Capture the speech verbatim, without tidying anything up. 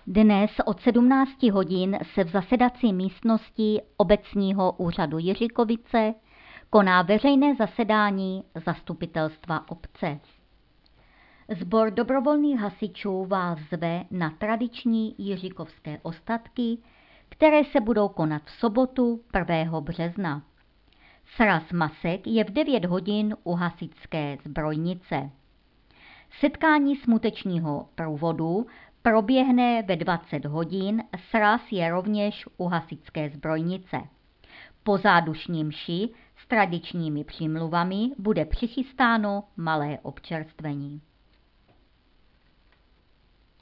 Dnes od sedmnácti hodin se v zasedací místnosti obecního úřadu Jiřikovice koná veřejné zasedání zastupitelstva obce. Sbor dobrovolných hasičů vás zve na tradiční jiřikovské ostatky, které se budou konat v sobotu prvního března. Sraz masek je v devět hodin u hasičské zbrojnice. Setkání smutečního průvodu proběhne ve dvacet hodin, sraz je rovněž u hasičské zbrojnice. Po zádušní mši s tradičními přímluvami bude přichystáno malé občerstvení.